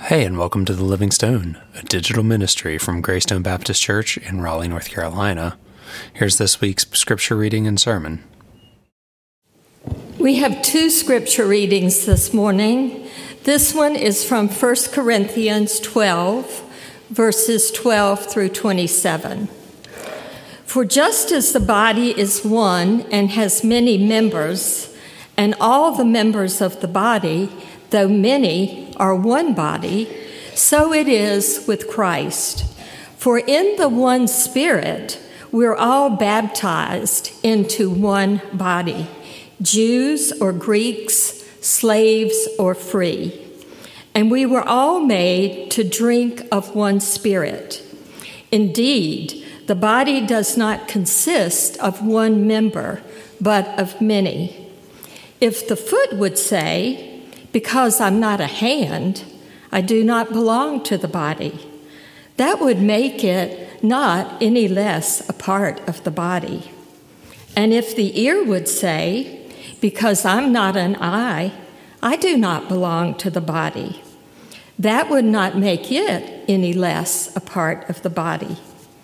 Hey, and welcome to The Living Stone, a digital ministry from Greystone Baptist Church in Raleigh, North Carolina. Here's this week's scripture reading and sermon. We have two scripture readings this morning. This one is from 1 Corinthians 12, verses 12 through 27. For just as the body is one and has many members, and all the members of the body, though many, are one body, so it is with Christ. For in the one Spirit we're all baptized into one body, Jews or Greeks, slaves or free. And we were all made to drink of one Spirit. Indeed, the body does not consist of one member, but of many. If the foot would say, because I'm not a hand, I do not belong to the body, that would make it not any less a part of the body. And if the ear would say, because I'm not an eye, I do not belong to the body, that would not make it any less a part of the body.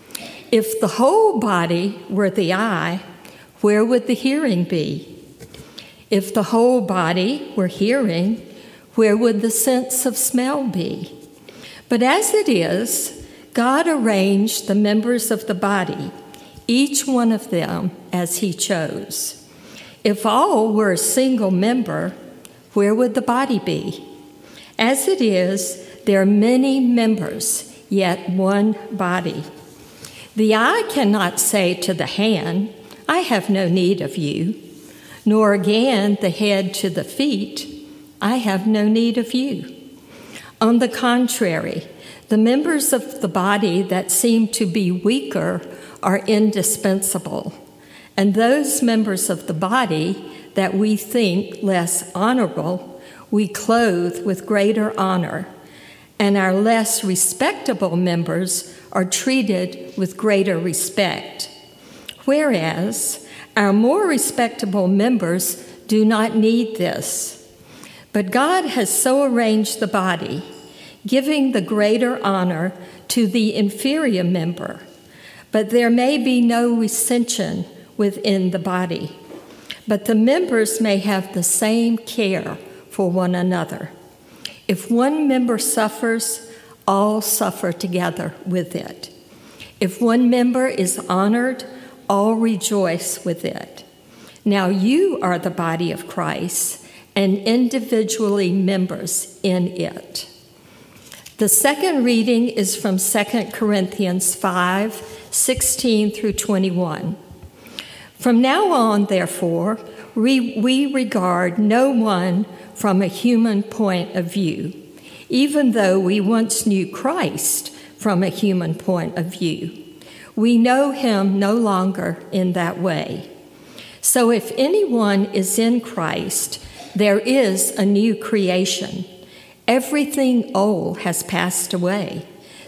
If the whole body were the eye, where would the hearing be? If the whole body were hearing, where would the sense of smell be? But as it is, God arranged the members of the body, each one of them as he chose. If all were a single member, where would the body be? As it is, there are many members, yet one body. The eye cannot say to the hand, I have no need of you, nor again the head to the feet, I have no need of you. On the contrary, the members of the body that seem to be weaker are indispensable, and those members of the body that we think less honorable, we clothe with greater honor, and our less respectable members are treated with greater respect. Whereas our more respectable members do not need this. But God has so arranged the body, giving the greater honor to the inferior member. But there may be no recension within the body, but the members may have the same care for one another. If one member suffers, all suffer together with it. If one member is honored, all rejoice with it. Now you are the body of Christ, and individually members in it. The second reading is from 2 Corinthians 5, 16 through 21. From now on, therefore, we regard no one from a human point of view, even though we once knew Christ from a human point of view. We know him no longer in that way. So if anyone is in Christ, there is a new creation. Everything old has passed away.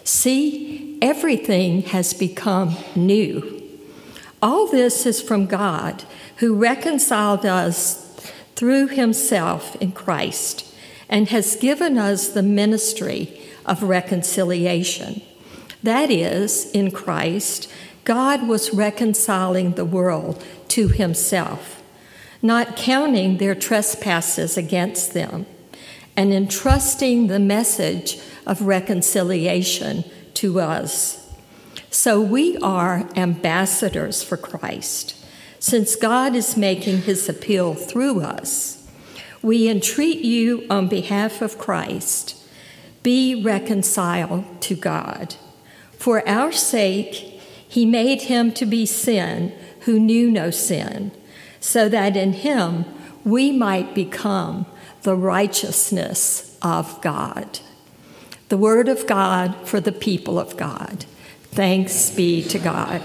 See, everything has become new. All this is from God, who reconciled us through himself in Christ and has given us the ministry of reconciliation. That is, in Christ, God was reconciling the world to himself, not counting their trespasses against them, and entrusting the message of reconciliation to us. So we are ambassadors for Christ, since God is making his appeal through us. We entreat you on behalf of Christ, be reconciled to God. For our sake, he made him to be sin who knew no sin, so that in him we might become the righteousness of God. The word of God for the people of God. Thanks be to God.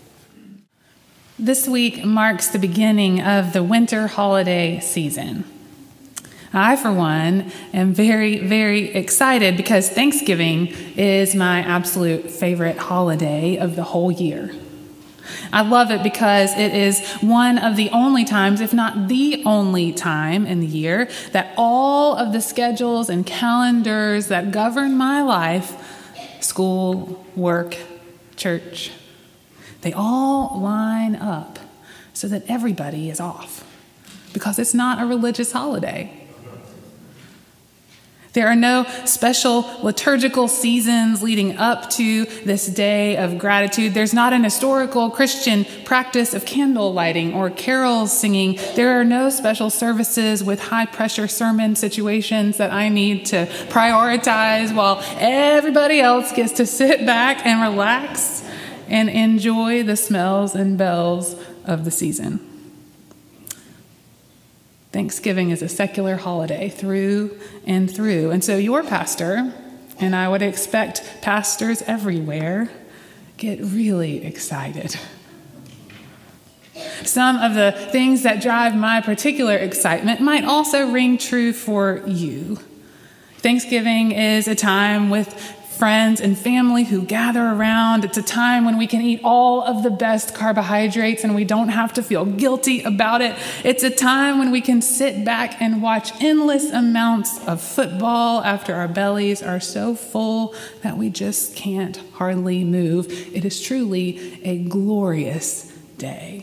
This week marks the beginning of the winter holiday season. I, for one, am very, very excited because Thanksgiving is my absolute favorite holiday of the whole year. I love it because it is one of the only times, if not the only time in the year, that all of the schedules and calendars that govern my life, school, work, church, they all line up so that everybody is off because it's not a religious holiday. There are no special liturgical seasons leading up to this day of gratitude. There's not an historical Christian practice of candle lighting or carols singing. There are no special services with high-pressure sermon situations that I need to prioritize while everybody else gets to sit back and relax and enjoy the smells and bells of the season. Thanksgiving is a secular holiday through and through. And so your pastor, and I would expect pastors everywhere, get really excited. Some of the things that drive my particular excitement might also ring true for you. Thanksgiving is a time with friends and family who gather around. It's a time when we can eat all of the best carbohydrates and we don't have to feel guilty about it. It's a time when we can sit back and watch endless amounts of football after our bellies are so full that we just can't hardly move. It is truly a glorious day.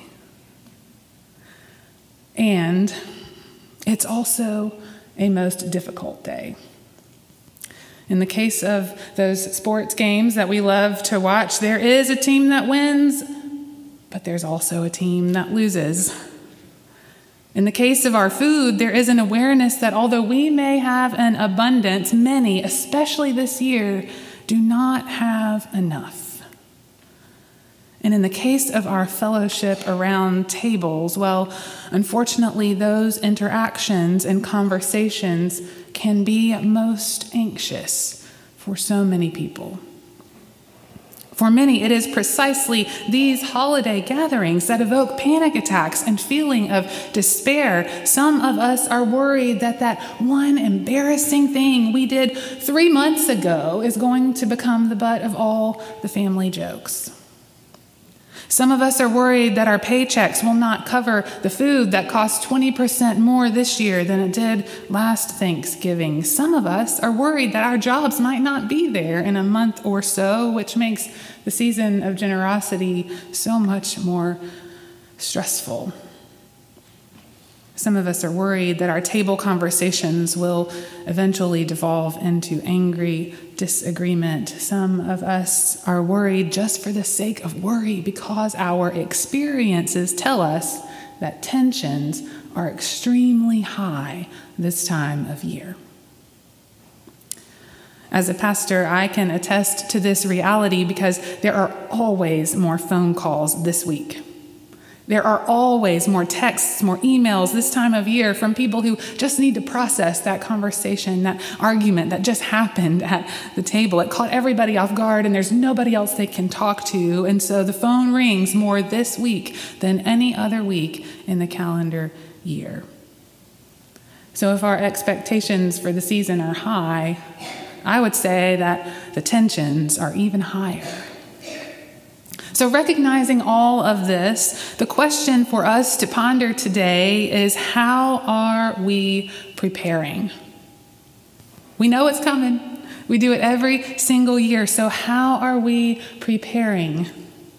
And it's also a most difficult day. In the case of those sports games that we love to watch, there is a team that wins, but there's also a team that loses. In the case of our food, there is an awareness that although we may have an abundance, many, especially this year, do not have enough. And in the case of our fellowship around tables, well, unfortunately, those interactions and conversations can be most anxious for so many people. For many, it is precisely these holiday gatherings that evoke panic attacks and feeling of despair. Some of us are worried that that one embarrassing thing we did 3 months ago is going to become the butt of all the family jokes. Some of us are worried that our paychecks will not cover the food that cost 20% more this year than it did last Thanksgiving. Some of us are worried that our jobs might not be there in a month or so, which makes the season of generosity so much more stressful. Some of us are worried that our table conversations will eventually devolve into angry disagreement. Some of us are worried just for the sake of worry because our experiences tell us that tensions are extremely high this time of year. As a pastor, I can attest to this reality because there are always more phone calls this week. There are always more texts, more emails this time of year from people who just need to process that conversation, that argument that just happened at the table. It caught everybody off guard and there's nobody else they can talk to. And so the phone rings more this week than any other week in the calendar year. So if our expectations for the season are high, I would say that the tensions are even higher. So recognizing all of this, the question for us to ponder today is, how are we preparing? We know it's coming. We do it every single year. So how are we preparing?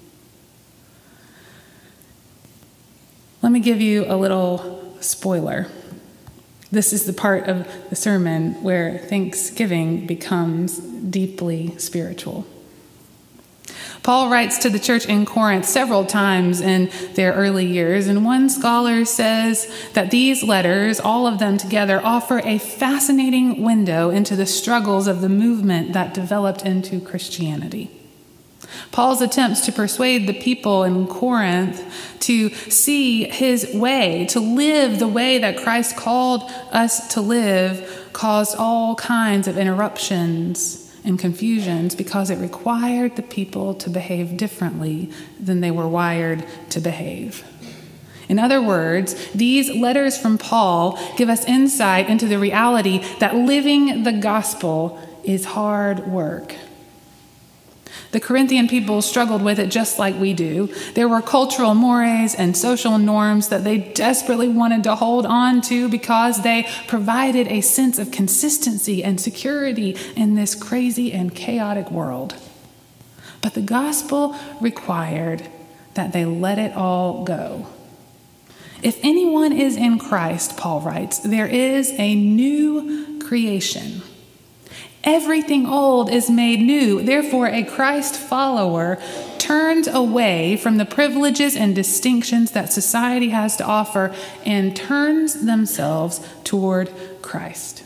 Let me give you a little spoiler. This is the part of the sermon where Thanksgiving becomes deeply spiritual. Paul writes to the church in Corinth several times in their early years, and one scholar says that these letters, all of them together, offer a fascinating window into the struggles of the movement that developed into Christianity. Paul's attempts to persuade the people in Corinth to see his way, to live the way that Christ called us to live, caused all kinds of interruptions and confusions because it required the people to behave differently than they were wired to behave. In other words, these letters from Paul give us insight into the reality that living the gospel is hard work. The Corinthian people struggled with it just like we do. There were cultural mores and social norms that they desperately wanted to hold on to because they provided a sense of consistency and security in this crazy and chaotic world. But the gospel required that they let it all go. If anyone is in Christ, Paul writes, there is a new creation. Everything old is made new. Therefore, a Christ follower turns away from the privileges and distinctions that society has to offer and turns themselves toward Christ.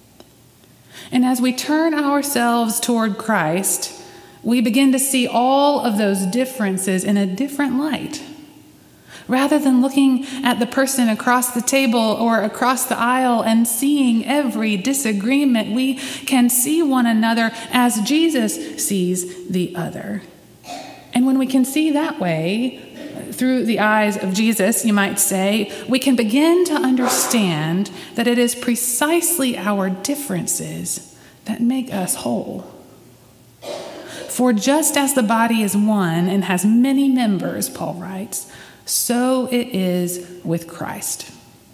And as we turn ourselves toward Christ, we begin to see all of those differences in a different light. Rather than looking at the person across the table or across the aisle and seeing every disagreement, we can see one another as Jesus sees the other. And when we can see that way, through the eyes of Jesus, you might say, we can begin to understand that it is precisely our differences that make us whole. For just as the body is one and has many members, Paul writes, so it is with Christ.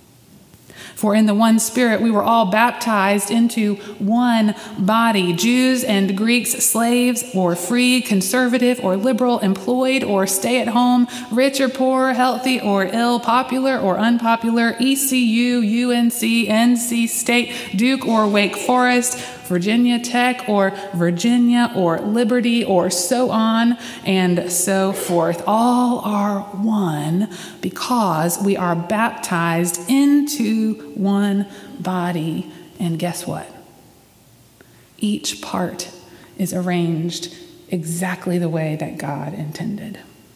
For in the one Spirit we were all baptized into one body, Jews and Greeks, slaves or free, conservative or liberal, employed or stay at home, rich or poor, healthy or ill, popular or unpopular, ECU, UNC, NC State, Duke or Wake Forest, Virginia Tech or Virginia or Liberty or so on and so forth. All are one because we are baptized into one body. And guess what? Each part is arranged exactly the way that God intended.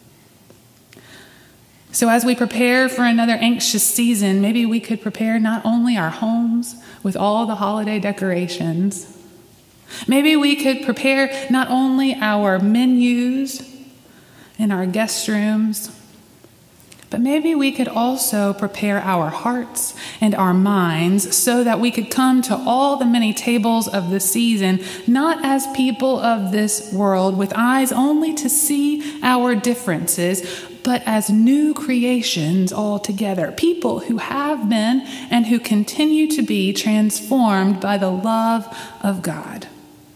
So as we prepare for another anxious season, maybe we could prepare not only our homes with all the holiday decorations, maybe we could prepare not only our menus in our guest rooms, but maybe we could also prepare our hearts and our minds so that we could come to all the many tables of the season, not as people of this world with eyes only to see our differences, but as new creations altogether, people who have been and who continue to be transformed by the love of God.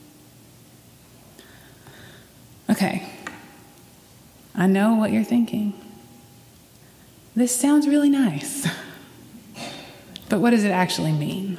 Okay, I know what you're thinking. This sounds really nice, but what does it actually mean?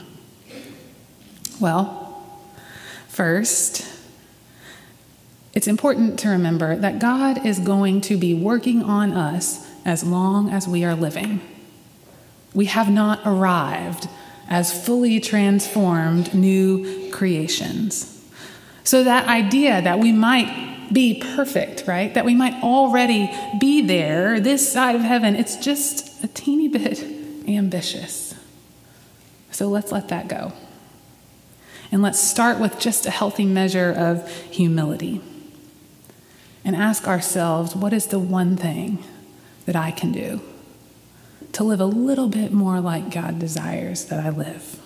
Well, first, it's important to remember that God is going to be working on us as long as we are living. We have not arrived as fully transformed new creations. So that idea that we might be perfect, right? That we might already be there, this side of heaven, it's just a teeny bit ambitious. So let's let that go. And let's start with just a healthy measure of humility. And ask ourselves, what is the one thing that I can do to live a little bit more like God desires that I live?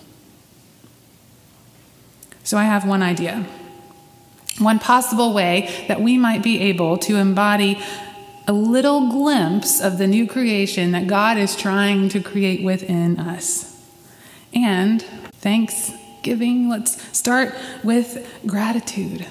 So I have one idea. One possible way that we might be able to embody a little glimpse of the new creation that God is trying to create within us. And thanksgiving, let's start with gratitude.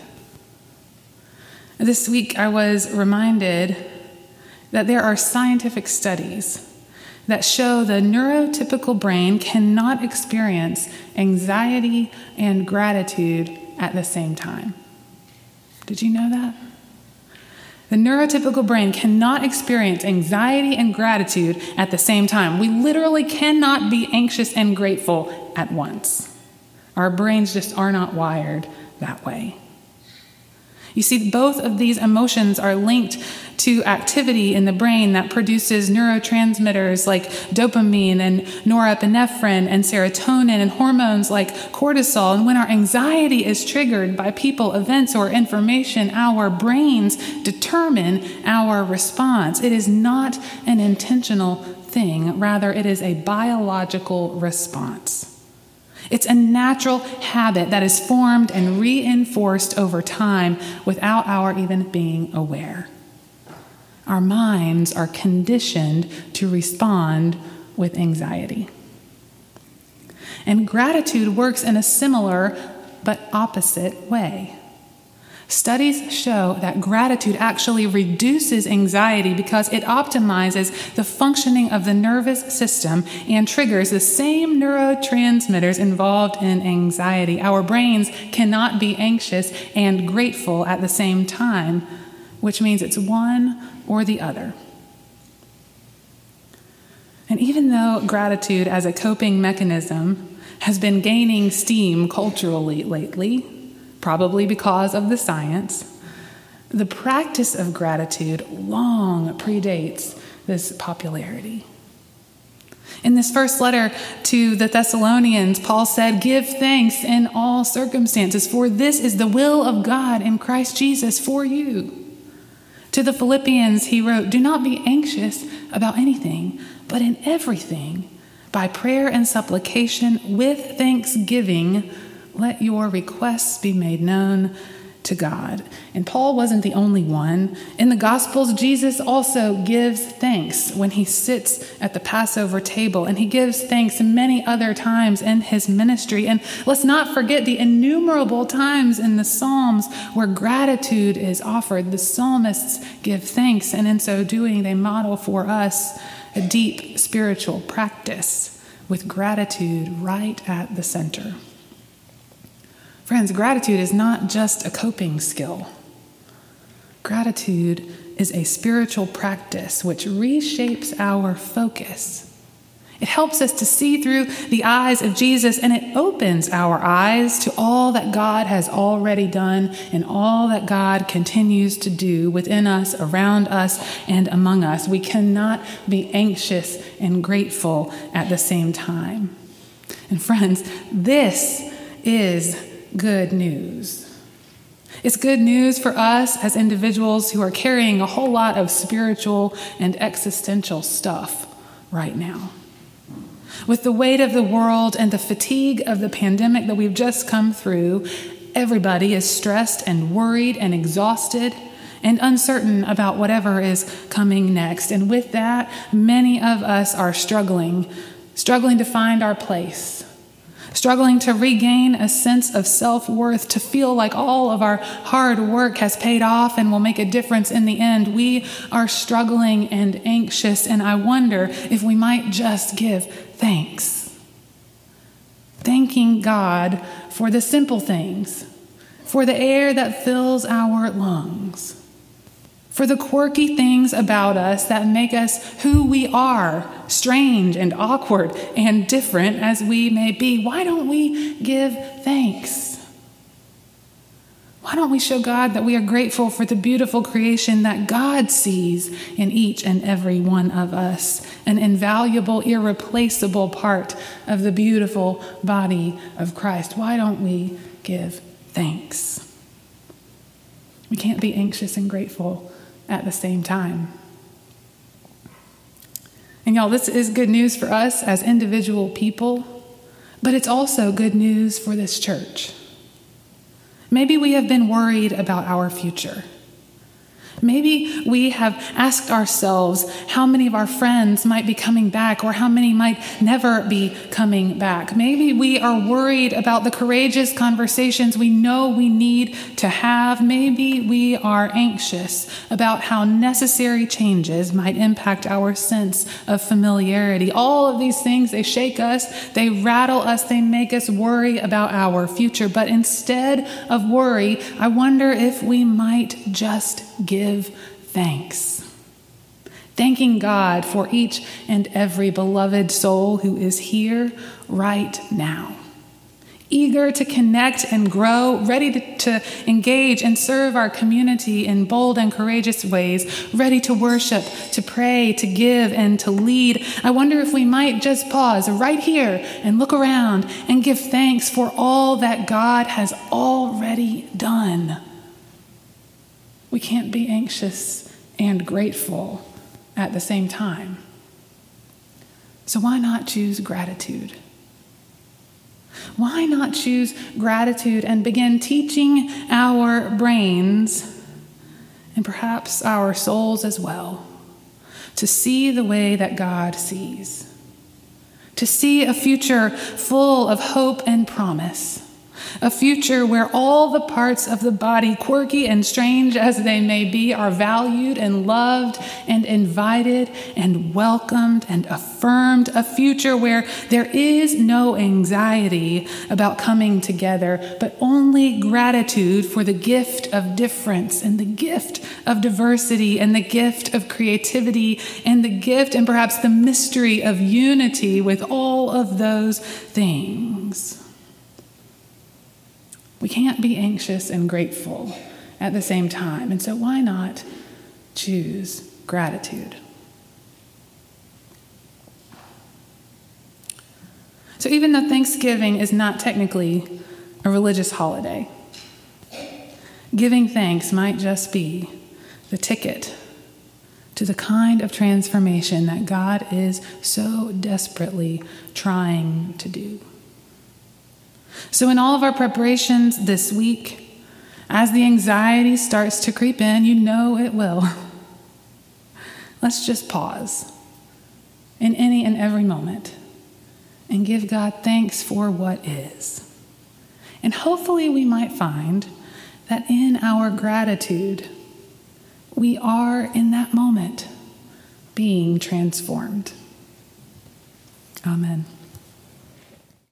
This week I was reminded that there are scientific studies that show the neurotypical brain cannot experience anxiety and gratitude at the same time. Did you know that? The neurotypical brain cannot experience anxiety and gratitude at the same time. We literally cannot be anxious and grateful at once. Our brains just are not wired that way. You see, both of these emotions are linked to activity in the brain that produces neurotransmitters like dopamine and norepinephrine and serotonin and hormones like cortisol. And when our anxiety is triggered by people, events, or information, our brains determine our response. It is not an intentional thing. Rather, it is a biological response. It's a natural habit that is formed and reinforced over time without our even being aware. Our minds are conditioned to respond with anxiety. And gratitude works in a similar but opposite way. Studies show that gratitude actually reduces anxiety because it optimizes the functioning of the nervous system and triggers the same neurotransmitters involved in anxiety. Our brains cannot be anxious and grateful at the same time, which means it's one or the other. And even though gratitude as a coping mechanism has been gaining steam culturally lately, probably because of the science, the practice of gratitude long predates this popularity. In this first letter to the Thessalonians, Paul said, "Give thanks in all circumstances, for this is the will of God in Christ Jesus for you." To the Philippians, he wrote, "Do not be anxious about anything, but in everything, by prayer and supplication, with thanksgiving, let your requests be made known to God." And Paul wasn't the only one. In the Gospels, Jesus also gives thanks when he sits at the Passover table, and he gives thanks many other times in his ministry. And let's not forget the innumerable times in the Psalms where gratitude is offered. The psalmists give thanks, and in so doing, they model for us a deep spiritual practice with gratitude right at the center. Friends, gratitude is not just a coping skill. Gratitude is a spiritual practice which reshapes our focus. It helps us to see through the eyes of Jesus, and it opens our eyes to all that God has already done and all that God continues to do within us, around us, and among us. We cannot be anxious and grateful at the same time. And friends, this is good news. It's good news for us as individuals who are carrying a whole lot of spiritual and existential stuff right now. With the weight of the world and the fatigue of the pandemic that we've just come through, everybody is stressed and worried and exhausted and uncertain about whatever is coming next. And with that, many of us are struggling to find our place, struggling to regain a sense of self-worth, to feel like all of our hard work has paid off and will make a difference in the end. We are struggling and anxious, and I wonder if we might just give thanks. Thanking God for the simple things, for the air that fills our lungs, for the quirky things about us that make us who we are, strange and awkward and different as we may be. Why don't we give thanks? Why don't we show God that we are grateful for the beautiful creation that God sees in each and every one of us, an invaluable, irreplaceable part of the beautiful body of Christ? Why don't we give thanks? We can't be anxious and grateful at the same time. And y'all, this is good news for us as individual people, but it's also good news for this church. Maybe we have been worried about our future. Maybe we have asked ourselves how many of our friends might be coming back or how many might never be coming back. Maybe we are worried about the courageous conversations we know we need to have. Maybe we are anxious about how necessary changes might impact our sense of familiarity. All of these things, they shake us, they rattle us, they make us worry about our future. But instead of worry, I wonder if we might just give thanks. Thanking God for each and every beloved soul who is here right now, eager to connect and grow, ready to engage and serve our community in bold and courageous ways, ready to worship, to pray, to give, and to lead. I wonder if we might just pause right here and look around and give thanks for all that God has already done. We can't be anxious and grateful at the same time. So why not choose gratitude? Why not choose gratitude and begin teaching our brains, and perhaps our souls as well, to see the way that God sees, to see a future full of hope and promise, a future where all the parts of the body, quirky and strange as they may be, are valued and loved and invited and welcomed and affirmed, a future where there is no anxiety about coming together, but only gratitude for the gift of difference and the gift of diversity and the gift of creativity and the gift and perhaps the mystery of unity with all of those things. We can't be anxious and grateful at the same time. And so why not choose gratitude? So even though Thanksgiving is not technically a religious holiday, giving thanks might just be the ticket to the kind of transformation that God is so desperately trying to do. So in all of our preparations this week, as the anxiety starts to creep in, you know it will, let's just pause in any and every moment and give God thanks for what is. And hopefully we might find that in our gratitude, we are in that moment being transformed. Amen.